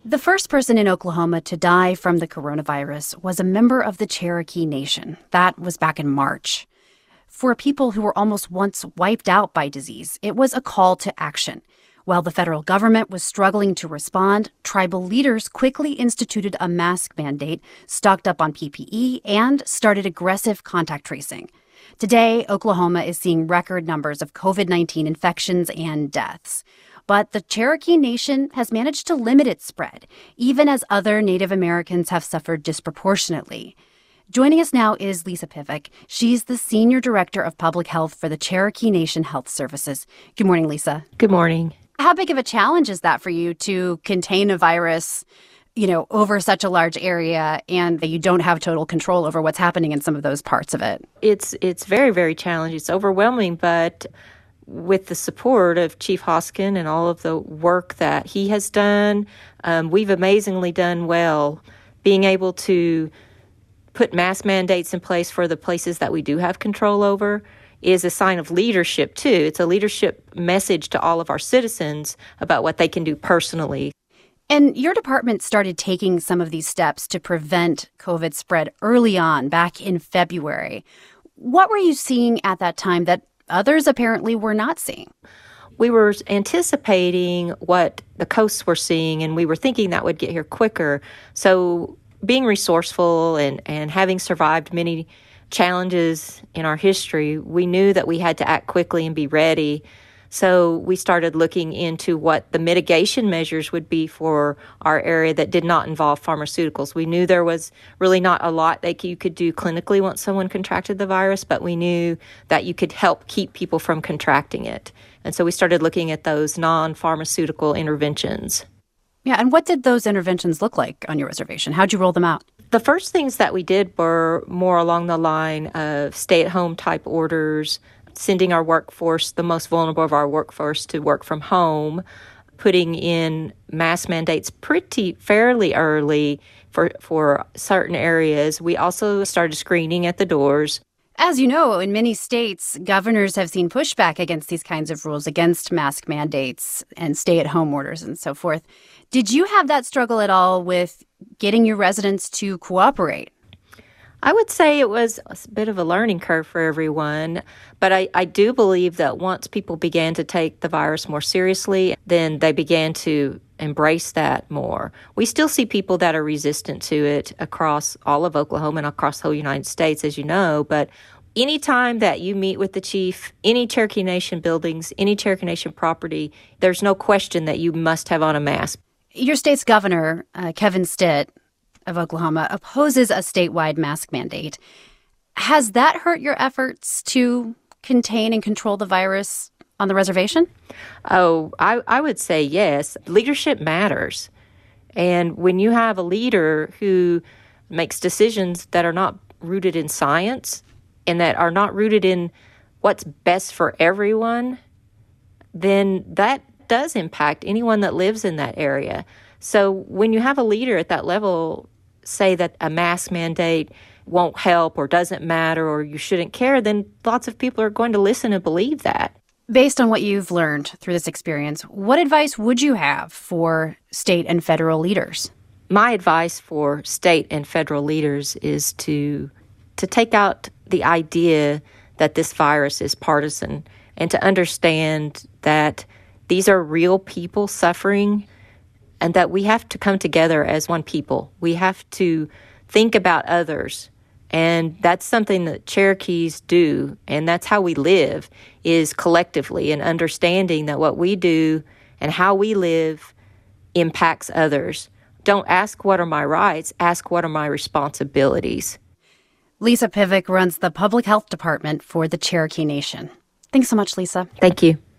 The first person in Oklahoma to die from the coronavirus was a member of the Cherokee Nation. That was back in March. For people who were almost once wiped out by disease, it was a call to action. While the federal government was struggling to respond, tribal leaders quickly instituted a mask mandate, stocked up on PPE, and started aggressive contact tracing. Today, Oklahoma is seeing record numbers of COVID-19 infections and deaths. But the Cherokee Nation has managed to limit its spread, even as other Native Americans have suffered disproportionately. Joining us now is Lisa Pivac. She's the Senior Director of Public Health for the Cherokee Nation Health Services. Good morning, Lisa. Good morning. How big of a challenge is that for you to contain a virus, over such a large area, and that you don't have total control over what's happening in some of those parts of it? It's very, very challenging. It's overwhelming, but with the support of Chief Hoskin and all of the work that he has done, we've amazingly done well being able to put mask mandates in place for the places that we do have control over is a sign of leadership, too. It's a leadership message to all of our citizens about what they can do personally. And your department started taking some of these steps to prevent COVID spread early on, back in February. What were you seeing at that time that others apparently were not seeing? We were anticipating what the coasts were seeing, and we were thinking that would get here quicker. So being resourceful and having survived many challenges in our history, we knew that we had to act quickly and be ready. So we started looking into what the mitigation measures would be for our area that did not involve pharmaceuticals. We knew there was really not a lot that you could do clinically once someone contracted the virus, but we knew that you could help keep people from contracting it. And so we started looking at those non-pharmaceutical interventions. Yeah, and what did those interventions look like on your reservation? How'd you roll them out? The first things that we did were more along the line of stay-at-home type orders, sending our workforce, the most vulnerable of our workforce, to work from home, putting in mask mandates fairly early for certain areas. We also started screening at the doors. As you know, in many states, governors have seen pushback against these kinds of rules, against mask mandates and stay-at-home orders and so forth. Did you have that struggle at all with getting your residents to cooperate? I would say it was a bit of a learning curve for everyone, but I do believe that once people began to take the virus more seriously, then they began to embrace that more. We still see people that are resistant to it across all of Oklahoma and across the whole United States, as you know, but anytime that you meet with the chief, any Cherokee Nation buildings, any Cherokee Nation property, there's no question that you must have on a mask. Your state's governor, Kevin Stitt of Oklahoma, opposes a statewide mask mandate. Has that hurt your efforts to contain and control the virus on the reservation? Oh, I would say yes. Leadership matters. And when you have a leader who makes decisions that are not rooted in science and that are not rooted in what's best for everyone, then that does impact anyone that lives in that area. So when you have a leader at that level say that a mask mandate won't help or doesn't matter or you shouldn't care, then lots of people are going to listen and believe that. Based on what you've learned through this experience, what advice would you have for state and federal leaders? My advice for state and federal leaders is to take out the idea that this virus is partisan and to understand that these are real people suffering and that we have to come together as one people. We have to think about others. And that's something that Cherokees do, and that's how we live, is collectively, and understanding that what we do and how we live impacts others. Don't ask what are my rights, ask what are my responsibilities. Lisa Pivac runs the Public Health Department for the Cherokee Nation. Thanks so much, Lisa. Thank you.